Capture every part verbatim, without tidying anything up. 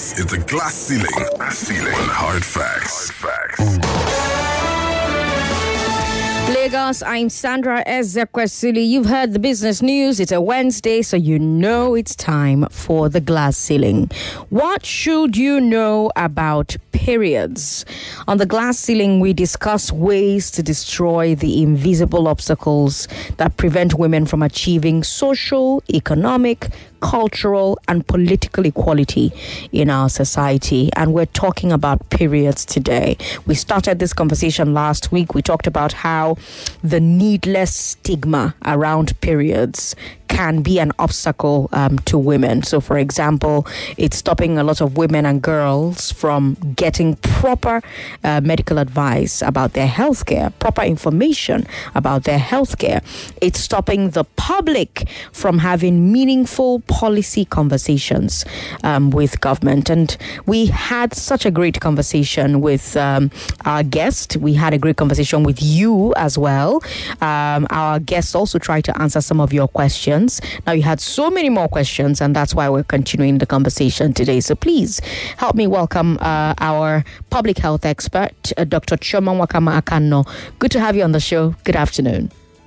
This is the Glass Ceiling. Glass Ceiling on Hard Facts. Hard Facts. Lagos, I'm Sandra Ezekwesili. You've heard the business news. It's a Wednesday, so you know it's time for the Glass Ceiling. What should you know about periods? On the Glass Ceiling, we discuss ways to destroy the invisible obstacles that prevent women from achieving social, economic, cultural and political equality in our society. And we're talking about periods today. We started this conversation last week. We talked about how the needless stigma around periods can be an obstacle um, to women. So, for example, it's stopping a lot of women and girls from getting proper uh, medical advice about their healthcare, proper information about their healthcare. It's stopping the public from having meaningful policy conversations um, with government. And we had such a great conversation with um, our guest. We had a great conversation with you as well. Um, our guests also tried to answer some of your questions. Now, you had so many more questions, and that's why we're continuing the conversation today. So please help me welcome uh, our public health expert, uh, Doctor Chioma Nwakama Akanno. Good to have you on the show. Good afternoon.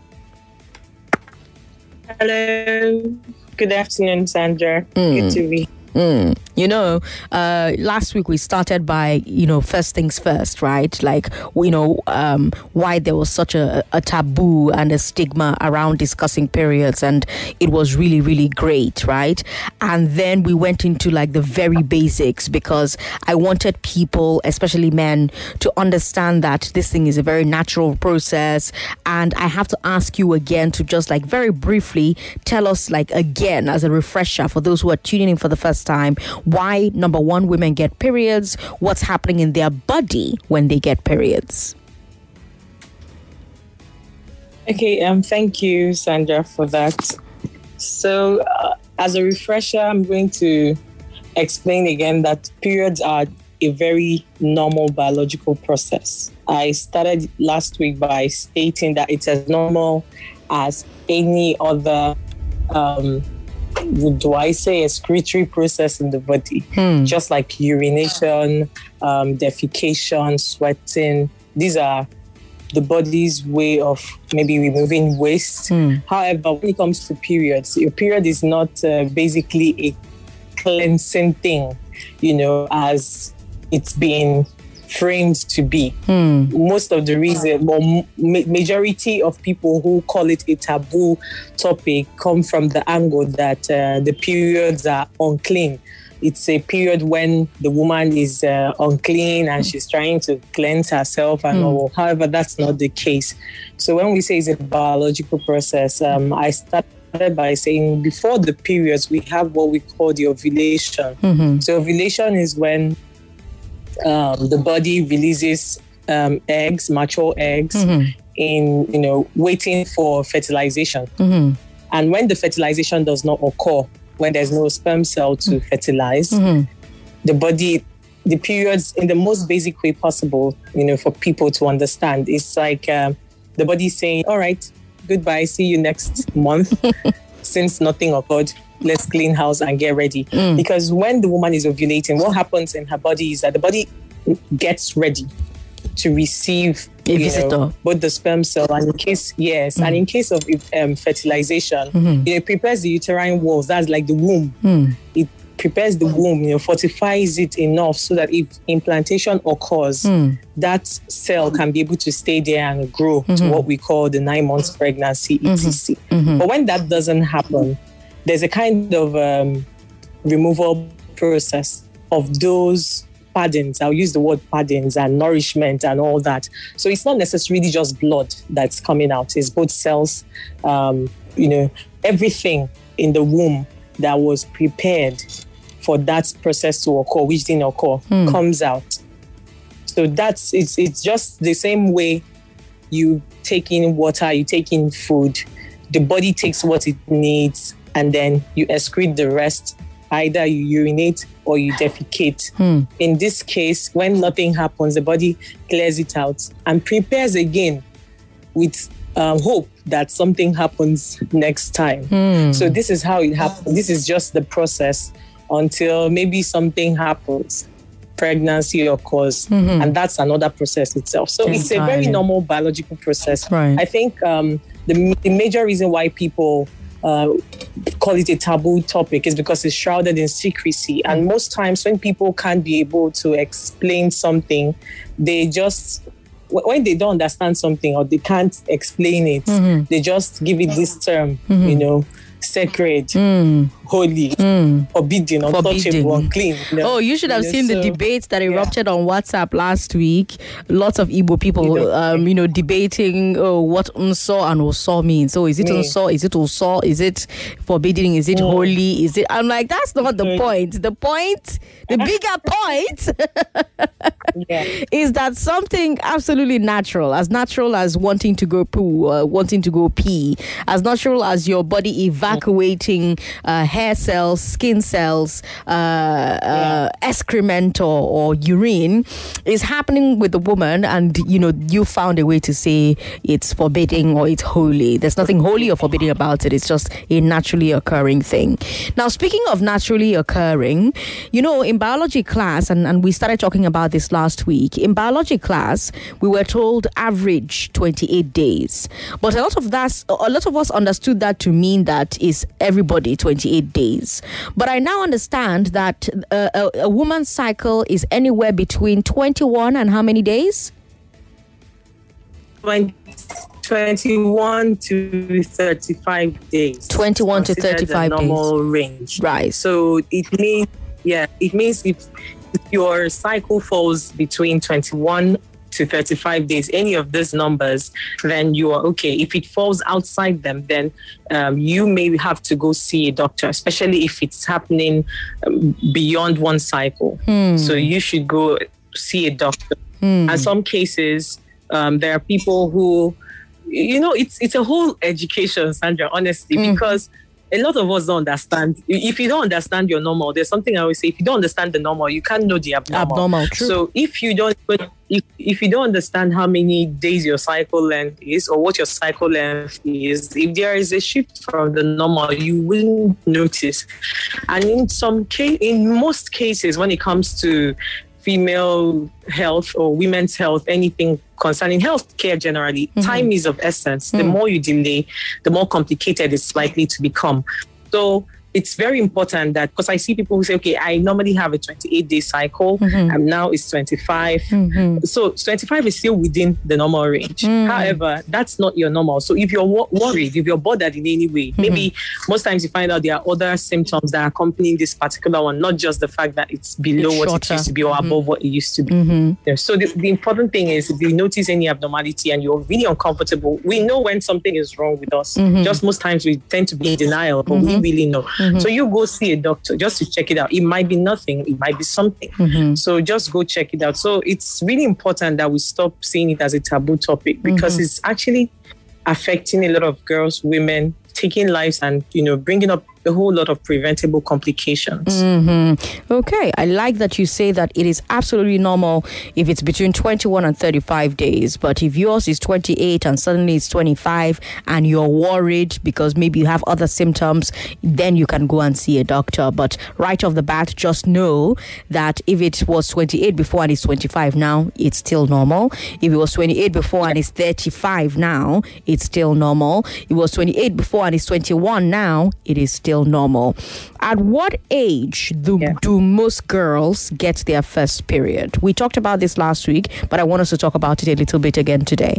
Hello. Good afternoon, Sandra. Mm. Good to be Mm. You know, uh, last week we started by, you know, first things first, right? Like, you know, um, why there was such a, a taboo and a stigma around discussing periods. And it was really, really great, right? And then we went into like the very basics because I wanted people, especially men, to understand that this thing is a very natural process. And I have to ask you again to just like very briefly tell us like again as a refresher for those who are tuning in for the first time, why, number one, women get periods, what's happening in their body when they get periods. Okay, um, thank you, Sandra, for that. So, uh, as a refresher, I'm going to explain again that periods are a very normal biological process. I started last week by stating that it's as normal as any other um do I say excretory process in the body, hmm. just like urination, um, defecation, sweating. These are the body's way of maybe removing waste. Hmm. However, when it comes to periods, your period is not uh, basically a cleansing thing, you know, as it's been framed to be. Hmm. Most of the reason, or ma- majority of people who call it a taboo topic come from the angle that uh, the periods are unclean. It's a period when the woman is uh, unclean and she's trying to cleanse herself and mm. all. However, that's not the case. So when we say it's a biological process, um, I started by saying before the periods, we have what we call the ovulation. Mm-hmm. So ovulation is when um, the body releases um, eggs, mature eggs, mm-hmm. in, you know, waiting for fertilization. Mm-hmm. And when the fertilization does not occur, when there's no sperm cell to mm-hmm. fertilize, mm-hmm. the body, the periods in the most basic way possible, you know, for people to understand, it's like um, the body saying, all right, goodbye, see you next month. Since nothing occurred, let's clean house and get ready. Mm. Because when the woman is ovulating, what happens in her body is that the body gets ready to receive a visitor, know, both the sperm cell and in case, yes, mm. and in case of um, fertilization, mm-hmm. it prepares the uterine walls. That's like the womb. Mm. It prepares the womb, you know, fortifies it enough so that if implantation occurs, mm. that cell can be able to stay there and grow mm-hmm. to what we call the nine months pregnancy, et cetera. Mm-hmm. Mm-hmm. But when that doesn't happen, there's a kind of um, removal process of those paddings. I'll use the word paddings and nourishment and all that. So it's not necessarily just blood that's coming out. It's both cells, um, you know, everything in the womb that was prepared for that process to occur, which didn't occur, mm. comes out. So that's, it's it's just the same way you take in water, you take in food, the body takes what it needs, and then you excrete the rest. Either you urinate or you defecate. Hmm. In this case, when nothing happens, the body clears it out and prepares again with um, hope that something happens next time. Hmm. So this is how it happens. This is just the process until maybe something happens, pregnancy occurs, mm-hmm. and that's another process itself. So Entirely. It's a very normal biological process. Right. I think um, the, the major reason why people uh, call it a taboo topic is because it's shrouded in secrecy. Mm-hmm. And most times when people can't be able to explain something, they just, when they don't understand something or they can't explain it, mm-hmm. they just give it this term, mm-hmm. you know, sacred, mm. holy, mm. forbidden, untouchable, unclean. You know? Oh, you should have you know, seen so, the debates that erupted yeah. on WhatsApp last week. Lots of Igbo people, you know, um, you know debating oh, what unso and oso means. So is it Me. unso? Is it oso? Is it forbidden? Is it mm. holy? Is it? I'm like, that's not the mm. point. The point, the bigger point, yeah. is that something absolutely natural, as natural as wanting to go poo, uh, wanting to go pee, as natural as your body evacuating evacuating uh, hair cells, skin cells, uh, uh, yeah. excrement or, or urine is happening with the woman, and you know you found a way to say it's forbidding or it's holy. There's nothing holy or forbidding about it. It's just a naturally occurring thing. Now, speaking of naturally occurring, you know, in biology class, and, and we started talking about this last week, in biology class, we were told average twenty-eight days. But a lot of that, a lot of us understood that to mean that is everybody twenty-eight days. But I now understand that uh, a, a woman's cycle is anywhere between twenty-one and how many days? twenty-one to thirty-five days. twenty-one to thirty-five the normal days. Range. Right. So it means, yeah, it means if your cycle falls between twenty-one to thirty-five days, any of these numbers, then you are okay. If it falls outside them, then um, you may have to go see a doctor, especially if it's happening um, beyond one cycle. Hmm. So you should go see a doctor. Hmm. And some cases, um, there are people who, you know, it's it's a whole education, Sandra, honestly, mm. because a lot of us don't understand. If you don't understand your normal, there's something I always say, if you don't understand the normal, you can't know the abnormal. Abnormal, true. So if you don't, if, if you don't understand how many days your cycle length is or what your cycle length is, if there is a shift from the normal, you will notice. And in some case, in most cases, when it comes to female health or women's health, anything concerning healthcare generally, mm-hmm. time is of essence. Mm. The more you delay, the more complicated it's likely to become. So it's very important that, because I see people who say, okay, I normally have a twenty-eight day cycle, mm-hmm. and now it's twenty-five. Mm-hmm. So twenty-five is still within the normal range. Mm. However, that's not your normal. So if you're wo- worried, if you're bothered in any way, mm-hmm. maybe most times you find out there are other symptoms that are accompanying this particular one, not just the fact that it's below it's what shorter. It used to be or mm-hmm. above what it used to be. Mm-hmm. Yeah. So the, the important thing is, if you notice any abnormality and you're really uncomfortable, we know when something is wrong with us. Mm-hmm. Just most times we tend to be in denial, but mm-hmm. we really know. Mm-hmm. So you go see a doctor just to check it out. It might be nothing. It might be something. Mm-hmm. So just go check it out. So it's really important that we stop seeing it as a taboo topic, because mm-hmm. it's actually affecting a lot of girls, women, taking lives and, you know, bringing up a whole lot of preventable complications. Mm-hmm. Okay, I like that you say that it is absolutely normal if it's between twenty-one and thirty-five days. But if yours is twenty-eight and suddenly it's twenty-five and you're worried because maybe you have other symptoms, then you can go and see a doctor. But right off the bat, just know that if it was twenty-eight before and it's twenty-five now, it's still normal. If it was twenty-eight before and it's thirty-five now, it's still normal. If it was twenty-eight before and it's twenty-one now, it is still normal. At what age do, yeah. do most girls get their first period? We talked about this last week, but I want us to talk about it a little bit again today.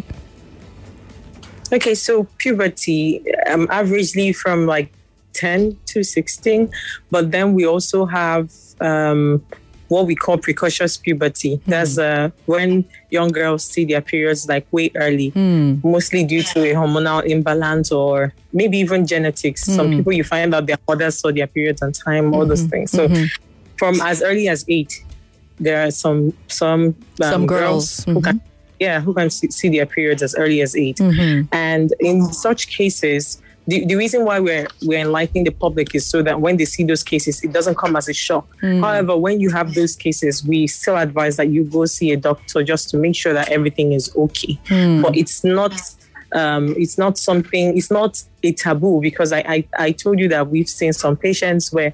Okay, so puberty, um, averagely from like ten to sixteen, but then we also have um, what we call precocious puberty. Mm. That's uh, when young girls see their periods like way early, mm. mostly due to a hormonal imbalance or maybe even genetics. Mm. Some people, you find out their mothers saw their periods on time, mm-hmm. all those things. So mm-hmm. from as early as eight, there are some some, um, some girls, girls mm-hmm. who can yeah who can see, see their periods as early as eight. Mm-hmm. And in such cases, The, the reason why we're we're enlightening the public is so that when they see those cases, it doesn't come as a shock. Mm. However, when you have those cases, we still advise that you go see a doctor just to make sure that everything is okay. Mm. But it's not um, it's not something, it's not a taboo, because I, I, I told you that we've seen some patients where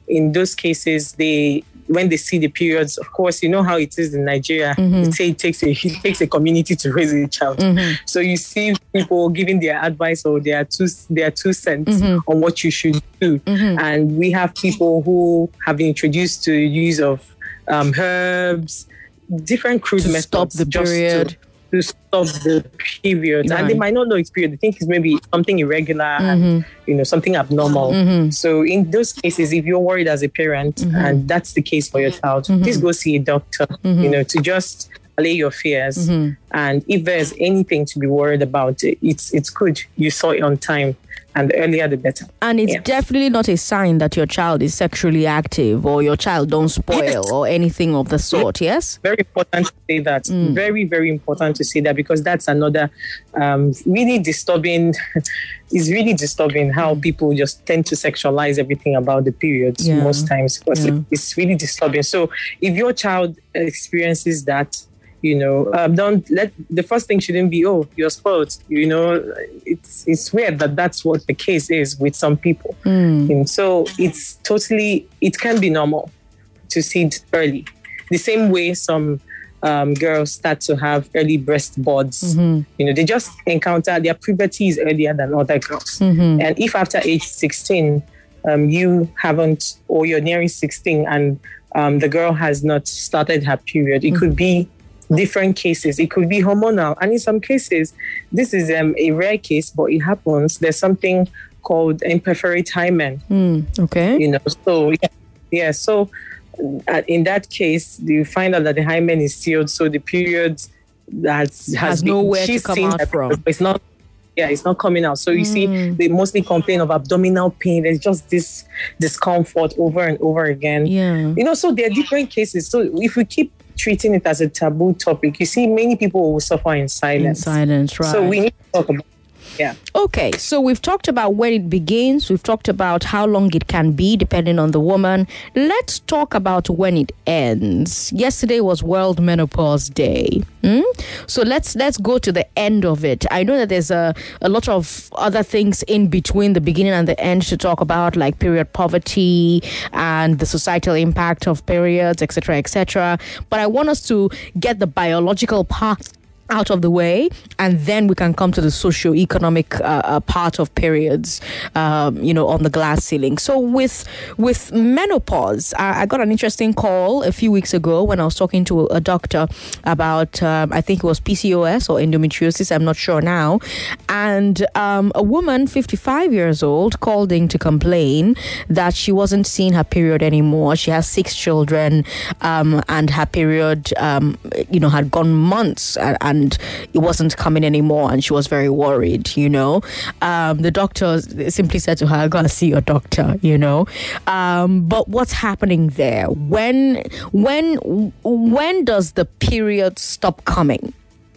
in those cases, they when they see the periods, of course, you know how it is in Nigeria. Mm-hmm. They say it takes a it takes a community to raise a child. Mm-hmm. So you see people giving their advice or their two their two cents mm-hmm. on what you should do. Mm-hmm. And we have people who have been introduced to the use of um, herbs, different crude to methods stop the period. To, to stop the period. Right. And they might not know it's period. They think it's maybe something irregular mm-hmm. and, you know, something abnormal. Mm-hmm. So in those cases, if you're worried as a parent mm-hmm. and that's the case for your child, mm-hmm. please go see a doctor, mm-hmm. you know, to just allay your fears. Mm-hmm. And if there's anything to be worried about, it's it's good you saw it on time. And the earlier, the better. And it's yeah. definitely not a sign that your child is sexually active or your child don't spoil yes. or anything of the sort, yes? Very important to say that. Mm. Very, very important to say that because that's another um, really disturbing, it's really disturbing how people just tend to sexualize everything about the periods yeah. most times. Because yeah. it's really disturbing. So if your child experiences that, you know, um, don't let the first thing shouldn't be, oh, you're spoiled. You know, it's it's weird that that's what the case is with some people. Mm. And so it's totally, it can be normal to see it early. The same way some um, girls start to have early breast buds. Mm-hmm. You know, they just encounter their puberty is earlier than other girls. Mm-hmm. And if after age sixteen, um, you haven't, or you're nearing sixteen and um, the girl has not started her period, it mm-hmm. could be different cases. It could be hormonal. And in some cases, this is um, a rare case, but it happens. There's something called imperforate hymen. Mm, okay. You know, so yeah, yeah. So uh, in that case, you find out that the hymen is sealed. So the period that has, has been, nowhere to come out from. It's not, yeah, it's not coming out. So you mm. see, they mostly complain of abdominal pain. There's just this discomfort over and over again. Yeah. You know, so there are different cases. So if we keep treating it as a taboo topic, you see many people will suffer in silence. In silence, right. So we need to talk about Yeah. Okay, so we've talked about when it begins. We've talked about how long it can be depending on the woman. Let's talk about when it ends. Yesterday was World Menopause Day. Hmm? So let's let's go to the end of it. I know that there's a, a lot of other things in between the beginning and the end to talk about, like period poverty and the societal impact of periods, et cetera, et cetera. But I want us to get the biological part out of the way, and then we can come to the socio-economic uh, uh, part of periods, um, you know, on the glass ceiling. So with with menopause, I, I got an interesting call a few weeks ago when I was talking to a doctor about, um, I think it was P C O S or endometriosis, I'm not sure now. And um, a woman, fifty-five years old, called in to complain that she wasn't seeing her period anymore. She has six children, um, and her period, um, you know, had gone months and, and And it wasn't coming anymore, and she was very worried, you know. Um, the doctor simply said to her, go and see your doctor, you know. Um, but what's happening there? When, when, when does the period stop coming?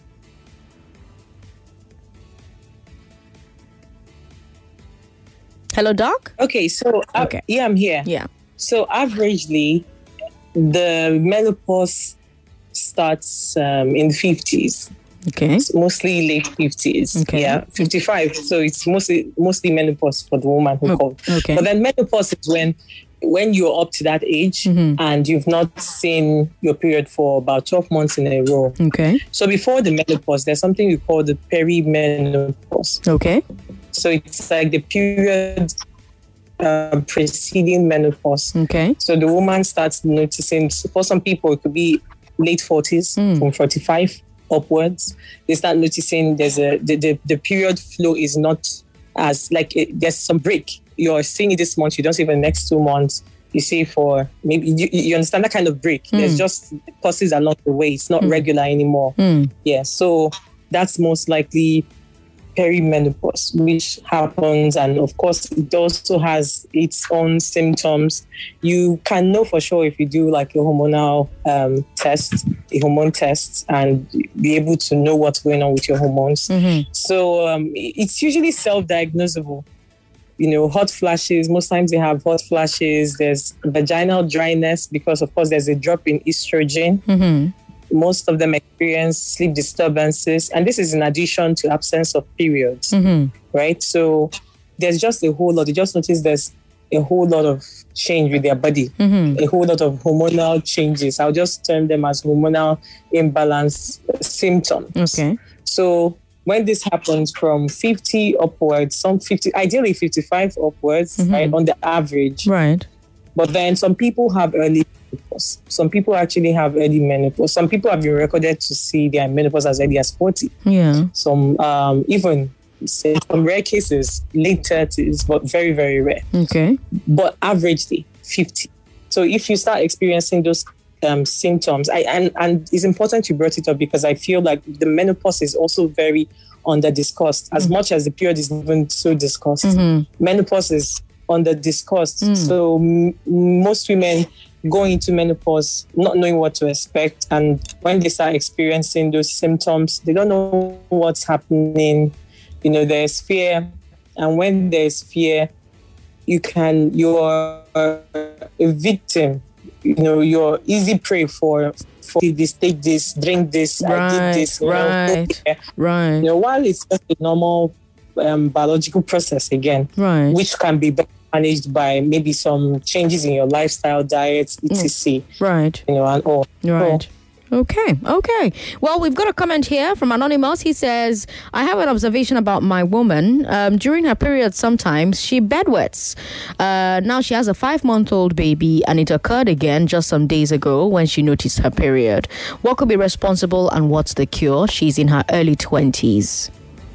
Hello, Doc? Okay, so, uh, okay. yeah, I'm here. Yeah. So, averagely, the menopause starts um, in the fifties. Okay. It's mostly late fifties. Okay. Yeah, fifty-five. So it's mostly mostly menopause for the woman who oh, called. Okay. But then menopause is when when you're up to that age mm-hmm. and you've not seen your period for about twelve months in a row. Okay. So before the menopause, there's something we call the perimenopause. Okay. So it's like the period uh, preceding menopause. Okay. So the woman starts noticing, for some people, it could be late forties, mm. from forty-five upwards. They start noticing there's a the, the, the period flow is not as like it, there's some break. You're seeing it this month, you don't see it for the next two months. You see for maybe you, you understand that kind of break. Mm. There's just pauses along the way. It's not mm. regular anymore. Mm. Yeah, so that's most likely perimenopause, which happens, and of course it also has its own symptoms. You can know for sure if you do like a hormonal um, test, a hormone test, and be able to know what's going on with your hormones. Mm-hmm. So um, it's usually self-diagnosable. You know, hot flashes, most times they have hot flashes. There's vaginal dryness because of course there's a drop in estrogen. Mm-hmm. Most of them experience sleep disturbances. And this is in addition to absence of periods, mm-hmm. right? So there's just a whole lot. You just notice there's a whole lot of change with their body, Mm-hmm. a whole lot of hormonal changes. I'll just term them as hormonal imbalance symptoms. Okay. So when this happens from fifty upwards, some fifty, ideally fifty-five upwards, Mm-hmm. right, on the average. Right. But then some people have early menopause. Some people actually have early menopause. Some people have been recorded to see their menopause as early as forty. Yeah. Some um, even say some rare cases, late thirties, but very, very rare. Okay. But averagely fifty. So if you start experiencing those um, symptoms, I and, and it's important you brought it up because I feel like the menopause is also very under discussed. As Mm-hmm. much as the period is even so discussed, Mm-hmm. menopause is under discussed. Mm. So m- most women go into menopause not knowing what to expect, and when they start experiencing those symptoms, they don't know what's happening. You know, there's fear, and when there's fear, you can you're a victim. You know, you're easy prey for for this, take this, drink this, I Right, did this. You know, right. Right. you know, while it's just a normal um, biological process again, Right. which can be managed by maybe some changes in your lifestyle, diet, et cetera. Right. You know, and all. Right. Okay. Okay. Well, we've got a comment here from Anonymous. He says, I have an observation about my woman. Um, during her period, sometimes she bedwets. Uh, now she has a five-month-old baby, and it occurred again just some days ago when she noticed her period. What could be responsible, and what's the cure? She's in her early twenties.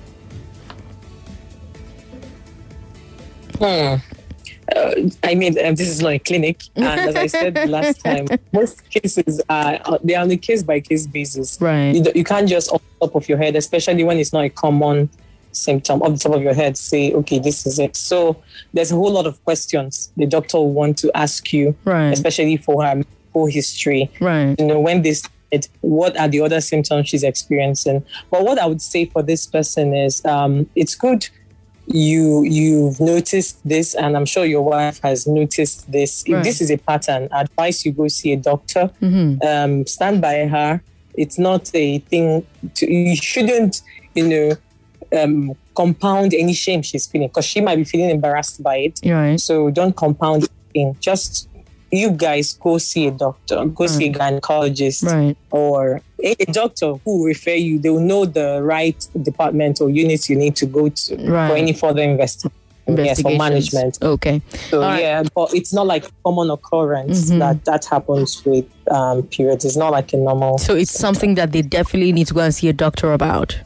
Hmm. Uh, I mean, um, this is not a clinic, and as I said last time, most cases are uh, they are on a case by case basis. Right. You, you can't just off the top of your head, especially when it's not a common symptom, off the top of your head, say, okay, this is it. So there's a whole lot of questions the doctor will want to ask you, Right. especially for her whole history. Right. You know, when they started, what are the other symptoms she's experiencing? But what I would say for this person is, um, it's good. You you've noticed this, and I'm sure your wife has noticed this. If Right. this is a pattern, I advise you go see a doctor. Mm-hmm. Um, stand by her. It's not a thing. To, you shouldn't, you know, um, compound any shame she's feeling because she might be feeling embarrassed by it. Right. So don't compound anything. Just you guys go see a doctor. Go see a gynecologist Right. or a doctor who will refer you. They will know the right department or unit you need to go to Right. for any further investigation. Yes, for Investigations. management. Okay. So All right. yeah, but it's not like a common occurrence Mhm. that that happens with um, periods. It's not like a normal. So it's something that they definitely need to go and see a doctor about.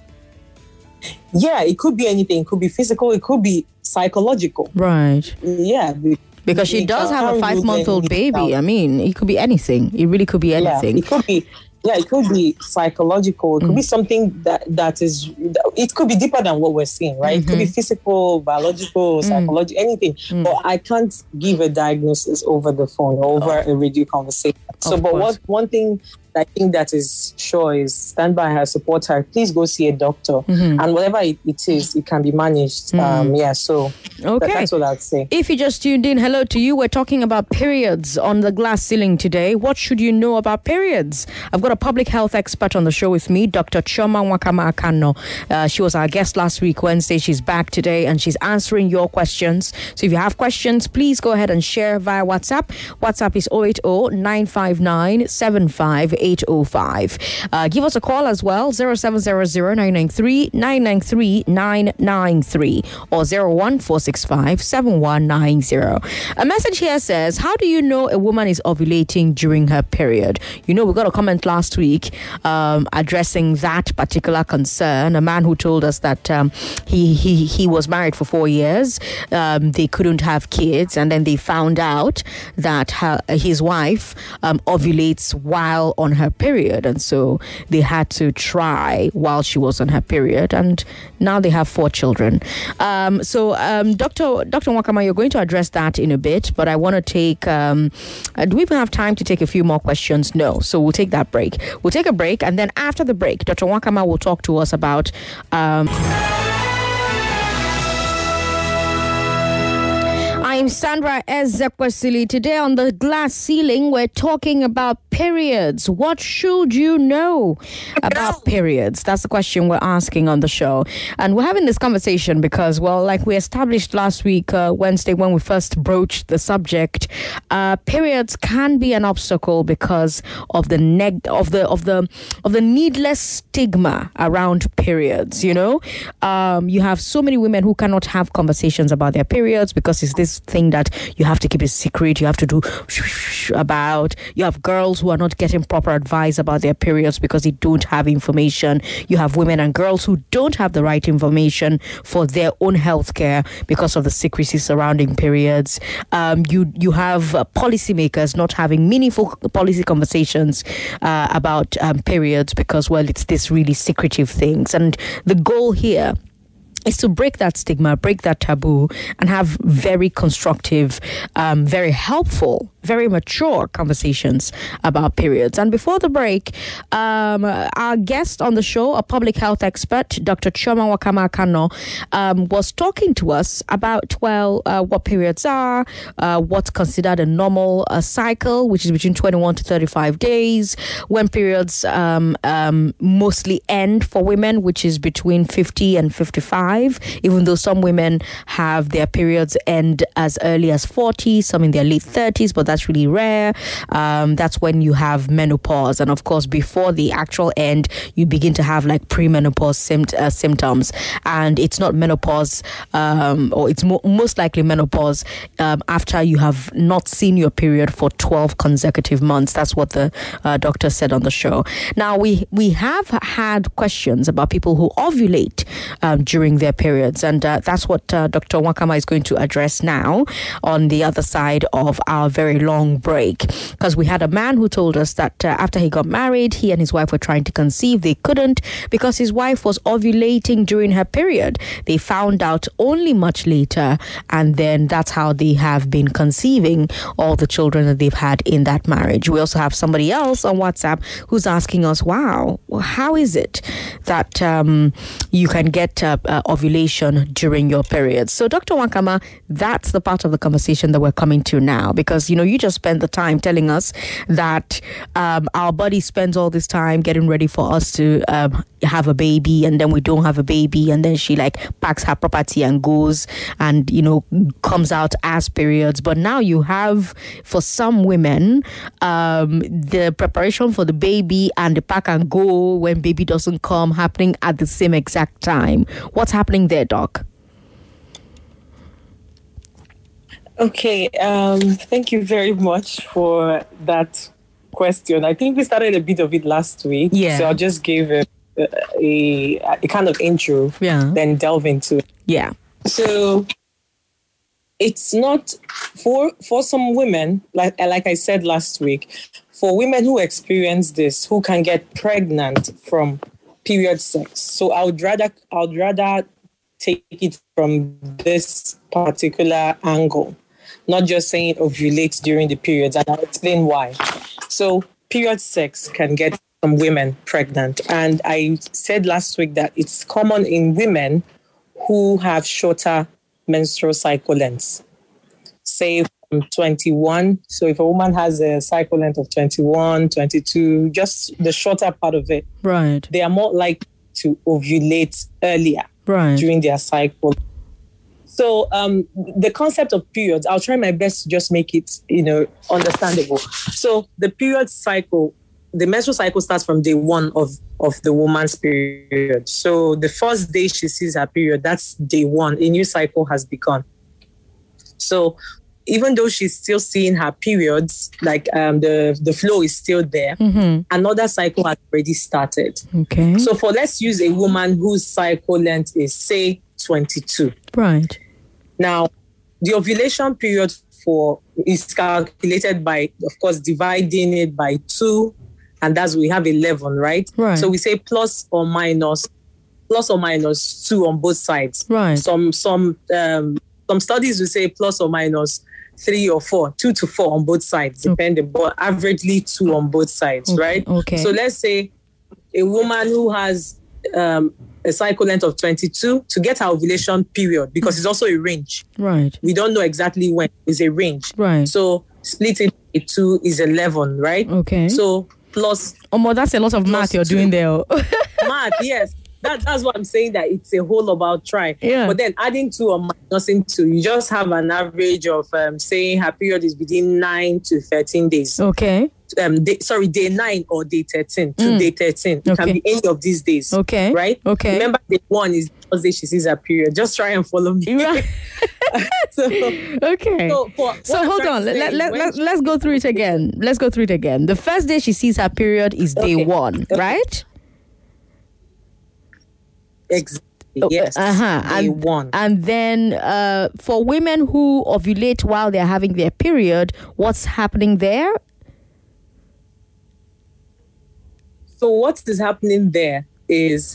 Yeah, it could be anything. It could be physical. It could be psychological. Right. Yeah, be- Because she we does have a can't rule five-month-old anything baby. out. I mean, it could be anything. It really could be Yeah, anything. it could be. Yeah, it could be psychological. It could Mm. be something that that is. It could be deeper than what we're seeing, right? It could be Mm-hmm. physical, biological, psychological, anything. Mm. But I can't give a diagnosis over the phone or over a radio conversation. So, Of but course. what one thing I think that is sure is stand by her, support her. Please go see a doctor, Mm-hmm. and whatever it, it is, it can be managed. Um, yeah, so that- Okay. that's what I'd say. If you just tuned in, hello to you. We're talking about periods on the glass ceiling today. What should you know about periods? I've got a public health expert on the show with me, Doctor Chioma Nwakama Akano. Uh, she was our guest last week, Wednesday. She's back today and she's answering your questions. So if you have questions, please go ahead and share via WhatsApp. WhatsApp is zero eight zero nine five nine seven five eight zero five. Uh, give us a call as well, zero seven zero zero nine nine three nine nine three nine nine three or zero one four six five seven one nine zero. A message here says, how do you know a woman is ovulating during her period? You know, we got a comment last week um, addressing that particular concern. A man who told us that um, he, he, he was married for four years. Um, they couldn't have kids. And then they found out that her, his wife um, ovulates while on her period. And so they had to try while she was on her period. And now they have four children. Um, so, um, Doctor Doctor Nwakama, you're going to address that in a bit, but I want to take, um, uh, do we even have time to take a few more questions? No. So we'll take that break. We'll take a break. And then after the break, Doctor Nwakama will talk to us about... Um, I name's Sandra Ezekwesili. Today on the glass ceiling, we're talking about periods. What should you know about periods? That's the question we're asking on the show. And we're having this conversation because, well, like we established last week, uh, Wednesday, when we first broached the subject, uh, periods can be an obstacle because of the neg- of the of the of the needless stigma around periods. You know, um, you have so many women who cannot have conversations about their periods because it's this thing that you have to keep a secret, you have to do about. You have girls who are not getting proper advice about their periods because they don't have information. You have women and girls who don't have the right information for their own health care because of the secrecy surrounding periods. Um, you you have uh, policymakers not having meaningful policy conversations uh, about um, periods because, well, it's this really secretive things. And the goal here is to break that stigma, break that taboo, and have very constructive, um, very helpful, very mature conversations about periods. And before the break, um, our guest on the show, a public health expert, Doctor Chioma Nwakama-Kano, um, was talking to us about, well, uh, what periods are, uh, what's considered a normal uh, cycle, which is between twenty-one to thirty-five days, when periods um, um, mostly end for women, which is between fifty and fifty-five. Even though some women have their periods end as early as forty, some in their late thirties, but that's really rare. Um, that's when you have menopause. And of course, before the actual end, you begin to have like premenopause sympt- uh, symptoms. And it's not menopause, um, or it's mo- most likely menopause um, after you have not seen your period for twelve consecutive months. That's what the uh, doctor said on the show. Now, we, we have had questions about people who ovulate um, during their periods, and uh, that's what uh, Doctor Nwakama is going to address now on the other side of our very long break, because we had a man who told us that uh, after he got married, he and his wife were trying to conceive. They couldn't because his wife was ovulating during her period. They found out only much later, and then that's how they have been conceiving all the children that they've had in that marriage. We also have somebody else on WhatsApp who's asking us, wow, how is it that um, you can get uh, uh, ovulation during your period? So, Doctor Nwakama, that's the part of the conversation that we're coming to now, because, you know, you just spent the time telling us that um, our body spends all this time getting ready for us to um, have a baby, and then we don't have a baby, and then she like packs her property and goes and, you know, comes out as periods. But now you have, for some women, um, the preparation for the baby and the pack and go when baby doesn't come happening at the same exact time. What's happening there, Doc? Okay, um, thank you very much for that question. I think we started a bit of it last week, yeah. So I'll just give a, a, a kind of intro, yeah. then delve into it. Yeah. So it's not for for some women, like like I said last week, for women who experience this, who can get pregnant from period sex. So I would rather I would rather take it from this particular angle, not just saying ovulate during the periods, and I'll explain why. So period sex can get some women pregnant, and I said last week that it's common in women who have shorter menstrual cycle lengths, say from twenty-one. So if a woman has a cycle length of twenty-one, twenty-two, just the shorter part of it, right, they are more likely to ovulate earlier, right, during their cycle. So um, the concept of periods, I'll try my best to just make it, you know, understandable. So the period cycle, the menstrual cycle starts from day one of, of the woman's period. So the first day she sees her period, that's day one. A new cycle has begun. So even though she's still seeing her periods, like um, the, the flow is still there, mm-hmm. another cycle has already started. Okay. So for let's use a woman whose cycle length is, say, twenty-two. Right. Now, the ovulation period for is calculated by, of course, dividing it by two, and that's we have eleven, right? Right. So we say plus or minus, plus or minus two on both sides. Right. Some some um, some studies will say plus or minus three or four, two to four on both sides, depending, okay. but averagely two on both sides, okay. right? Okay. So let's say a woman who has um, a cycle length of twenty-two to get our ovulation period, because it's also a range. Right. We don't know exactly when. It's a range. Right. So split it into two is eleven, right? Okay. So plus... Oh, more, that's a lot of math you're two. doing there. Math, yes. That, that's what I'm saying, that it's a whole about try. Yeah. But then adding two or minusing two, you just have an average of um, saying her period is between nine to thirteen days. Okay. Um, day, sorry, day nine or day thirteen to Mm. day thirteen. It Okay. can be any of these days. Okay. Right? Okay. Remember, day one is the first day she sees her period. Just try and follow me. Right. so, Okay. so, for, So what I'm hold trying on. to Let, say let, is let, when let's go through it again. Let's go through it again. The first day she sees her period is day Okay. one, Okay. right? Exactly. Yes. Uh-huh. Day And, one. and then uh, for women who ovulate while they're having their period, what's happening there? So what is happening there is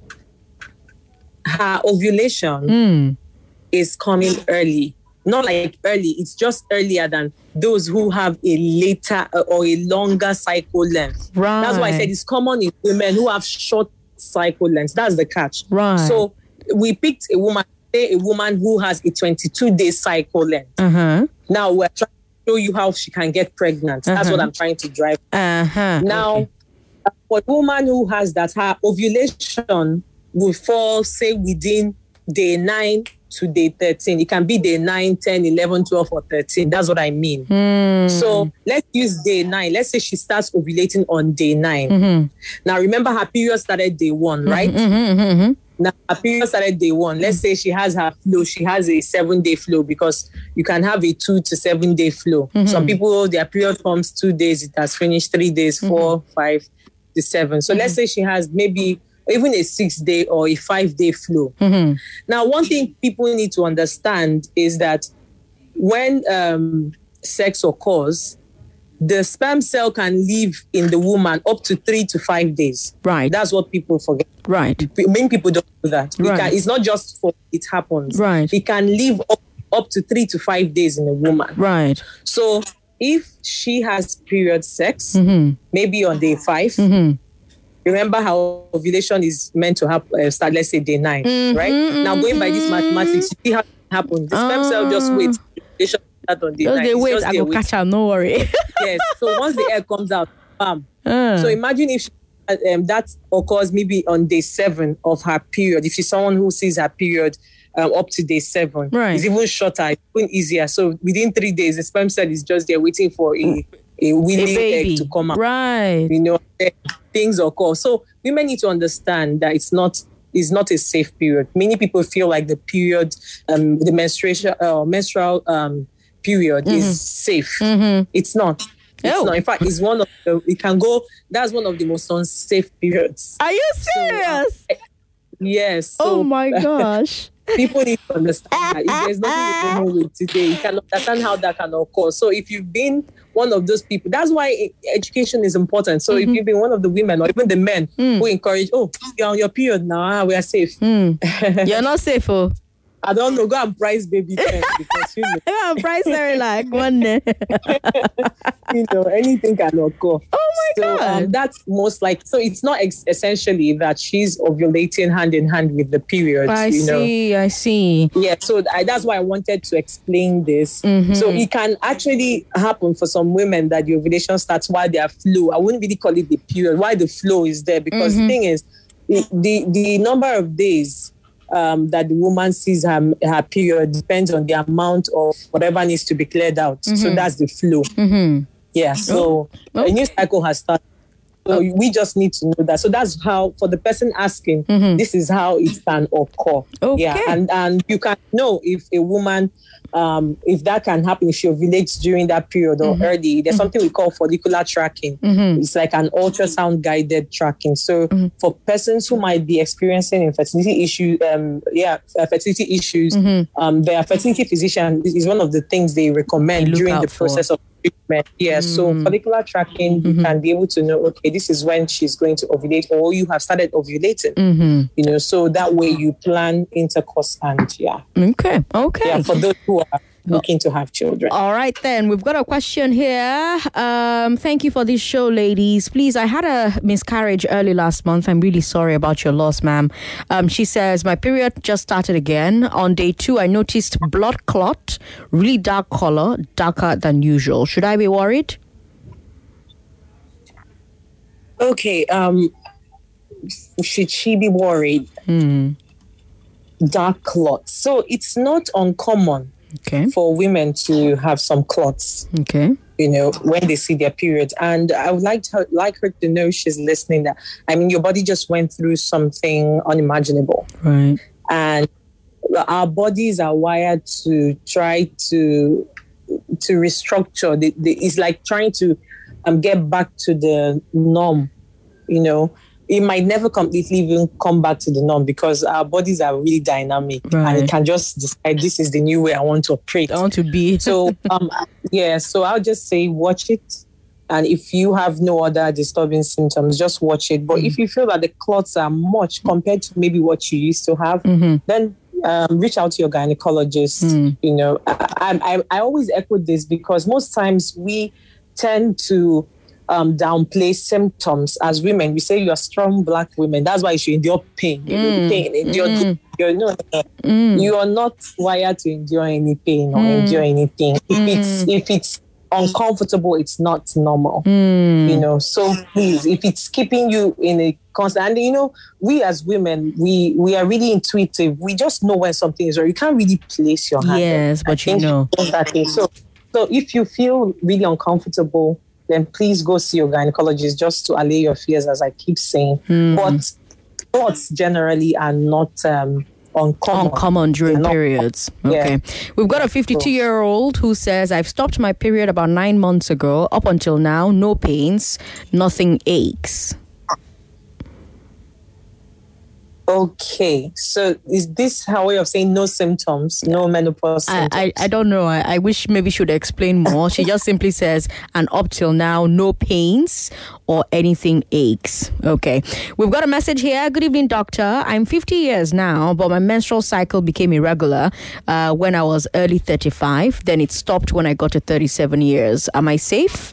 her ovulation Mm. is coming early. Not like early, it's just earlier than those who have a later uh, or a longer cycle length. Right. That's why I said it's common in women who have short cycle lengths. That's the catch. Right. So we picked a woman, say a woman who has a twenty-two day cycle length. Uh-huh. Now we're trying to show you how she can get pregnant. That's Uh-huh. what I'm trying to drive. Uh-huh. Now, Okay. for a woman who has that, her ovulation will fall, say, within day nine to day thirteen. It can be day nine, ten, eleven, twelve, or thirteen. That's what I mean. Mm. So let's use day nine. Let's say she starts ovulating on day nine. Mm-hmm. Now, remember, her period started day one, right? Mm-hmm, mm-hmm. Now, her period started day one. Let's say she has her flow. She has a seven-day flow, because you can have a two to seven-day flow. Mm-hmm. Some people, their period comes two days, it has finished three days, four, Mm-hmm. five to seven. So let's say she has maybe even a six-day or a five-day flow. Mm-hmm. Now, one thing people need to understand is that when um, sex occurs, the sperm cell can live in the woman up to three to five days. Right. That's what people forget. Right. Many people don't know that. It Right. can, it's not just for it happens. Right. It can live up, up to three to five days in a woman. Right. So if she has period sex, Mm-hmm. maybe on day five, Mm-hmm. remember how ovulation is meant to happen, uh, start, let's say day nine, Mhm, right? Now going by this mathematics, you see how it happens. The sperm cell just Ah. waits. Ovulation start on day Just nine. they It's wait, just I there go waiting. catch her, no worry. Yes. So once the egg comes out, bam. Uh. So imagine if she, um, that occurs maybe on day seven of her period. If she's someone who sees her period um, up to day seven, Right. it's even shorter, it's even easier. So within three days, the sperm cell is just there waiting for a, a A willing baby. egg to come out. Right. You know, things occur. So women need to understand that it's not is not a safe period. Many people feel like the period, um, the menstruation, uh, menstrual um, period is safe. Mm-hmm. It's not. It's Oh. not. In fact, it's one of the. It can go. That's one of the most unsafe periods. Are you So, uh, serious? Yes. So, Oh my gosh. people need to understand that if there's nothing you don't know with today, you can understand how that can occur. So if you've been one of those people, that's why e- education is important. So if you've been one of the women or even the men who encourage, oh, you're on your period now, ah, we are safe. Mm. You're not safe, oh. I don't know, go and price baby first because you know, I'm price her like one day. you know anything can occur. Oh my So God. um, that's most like so. It's not ex- essentially that she's ovulating hand in hand with the period. I you know. see, I see. Yeah, so I, that's why I wanted to explain this. Mhm. So it can actually happen for some women that the ovulation starts while they are flow. I wouldn't really call it the period. Why the flow is there? Because the thing is, the the, the number of days um, that the woman sees her, her period depends on the amount of whatever needs to be cleared out. So that's the flow. Mm-hmm. Yeah, so a new cycle has started. So we just need to know that. So that's how, for the person asking, this is how it can occur. Okay. Yeah, and, and you can know if a woman, um, if that can happen, if she ovulates during that period or early. There's something we call follicular tracking. It's like an ultrasound guided tracking. So for persons who might be experiencing infertility issues, um, yeah, uh, fertility issues, um, their fertility physician is one of the things they recommend They look during out the for. process of treatment. Yeah, so follicular tracking, you can be able to know, okay, this is when she's going to ovulate, or you have started ovulating. Mm-hmm. You know, so that way you plan intercourse and yeah, Okay, okay. yeah. For those who are looking to have children. All right, then. We've got a question here. Um, thank you for this show, ladies. Please, I had a miscarriage early last month. I'm really sorry about your loss, ma'am. Um, she says, my period just started again. On day two, I noticed blood clot, really dark color, darker than usual. Should I be worried? Okay. Um, should she be worried? Hmm. Dark clots. So it's not uncommon Okay. for women to have some clots, Okay. you know, when they see their periods. And I would like to like her to know she's listening that, I mean, your body just went through something unimaginable. Right. And our bodies are wired to try to to restructure. The, the, it's like trying to um, get back to the norm, you know. It might never completely even come back to the norm because our bodies are really dynamic, Right. and it can just decide this is the new way I want to operate. I want to be. So, um, yeah, so I'll just say watch it. And if you have no other disturbing symptoms, just watch it. But mm. if you feel that the clots are much compared to maybe what you used to have, mm-hmm. then um, reach out to your gynecologist. Mm. You know, I, I, I always echo this because most times we tend to Um, downplay symptoms as women. We say you're strong black women. That's why you should endure pain. Mm. pain. Endure, mm. you're, no, mm. you are not wired to endure any pain or mm. endure anything. If mm. it's if it's uncomfortable, it's not normal. Mm. You know. So please, if it's keeping you in a constant, and you know, we as women, we we are really intuitive. We just know when something is wrong. You can't really place your hand. Yes, but you know that thing. So so if you feel really uncomfortable, then please go see your gynecologist just to allay your fears, as I keep saying. Mm. But thoughts generally are not um, uncommon. Uncommon during not, periods. Okay. Yeah. We've got a fifty-two-year-old who says, I've stopped my period about nine months ago. Up until now, no pains, nothing aches. Okay, so is this her way of saying no symptoms, no menopause symptoms? I, I, I don't know. I, I wish maybe she would explain more. She just simply says, and up till now, no pains or anything aches. Okay. We've got a message here. Good evening, doctor. I'm fifty years now, but my menstrual cycle became irregular uh, when I was early thirty-five. Then it stopped when I got to thirty-seven years. Am I safe?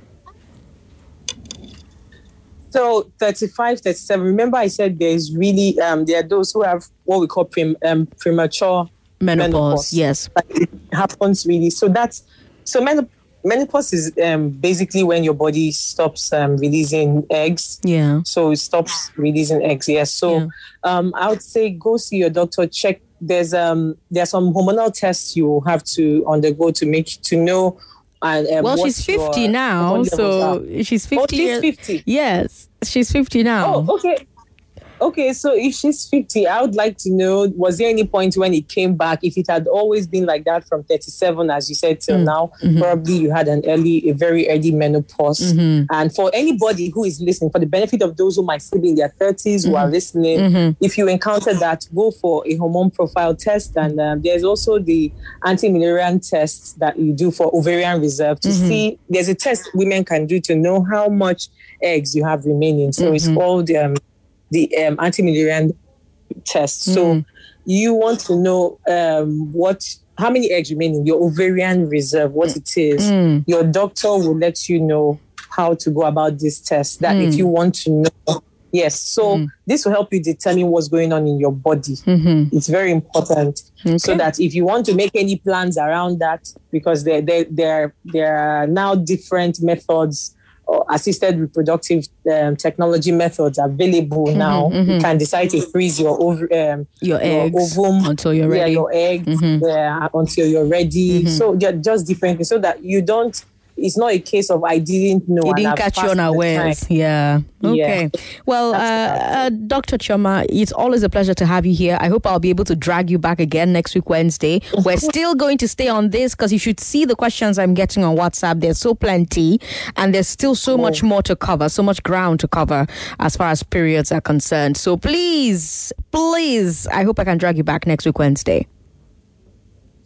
So thirty-five, thirty-seven, remember I said there's really, um, there are those who have what we call prem, um, premature menopause. menopause. Yes. Like it happens really. So that's, so menop- menopause is um, basically when your body stops um, releasing eggs. Yeah. So it stops releasing eggs, yes. So yeah. um, I would say go see your doctor, check. There's um there's some hormonal tests you have to undergo to make, to know. And, um, well, she's fifty now, so she's fifty. Oh, she's years, fifty. Yes, she's fifty now. Oh, okay. Okay, so if she's fifty, I would like to know, was there any point when it came back? If it had always been like that from thirty-seven, as you said, till mm. now, mm-hmm. probably you had an early, a very early menopause. Mm-hmm. And for anybody who is listening, for the benefit of those who might still be in their thirties mm-hmm. who are listening, mm-hmm. if you encounter that, go for a hormone profile test. And um, there's also the anti-Mullerian test that you do for ovarian reserve to mm-hmm. see, there's a test women can do to know how much eggs you have remaining. So mm-hmm. it's called um, the um, anti-Mullerian test. So mm. you want to know um, what, how many eggs remain in your ovarian reserve, what it is. Mm. Your doctor will let you know how to go about this test. That mm. if you want to know, yes. So mm. this will help you determine what's going on in your body. Mm-hmm. It's very important. Okay. So that if you want to make any plans around that, because there there there there are now different methods, or assisted reproductive um, technology methods available mm-hmm, now. Mm-hmm. You can decide to freeze your ov- um, your, your eggs ovum until you're ready. Yeah, your eggs mm-hmm. yeah, until you're ready. Mm-hmm. So they're just different, so that you don't. It's not a case of I didn't know. You didn't catch you unawares. Yeah. Okay. Yeah. Well, uh, uh, Doctor Chioma, it's always a pleasure to have you here. I hope I'll be able to drag you back again next week, Wednesday. We're still going to stay on this because you should see the questions I'm getting on WhatsApp. There's so plenty, and there's still so cool. much more to cover, so much ground to cover as far as periods are concerned. So please, please, I hope I can drag you back next week, Wednesday.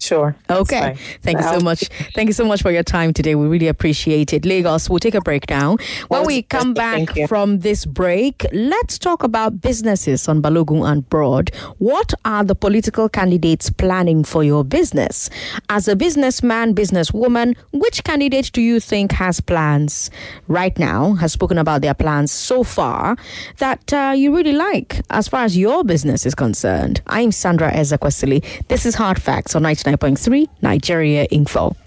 Sure. Okay. Thank you so much. Thank you so much for your time today. We really appreciate it. Lagos, we'll take a break now. When we come back from this break, let's talk about businesses on Balogun and Broad. What are the political candidates planning for your business? As a businessman, businesswoman, which candidate do you think has plans right now, has spoken about their plans so far that uh, you really like as far as your business is concerned? I'm Sandra Ezekwesili. This is Hard Facts on ninety-nine point three Nigeria Info.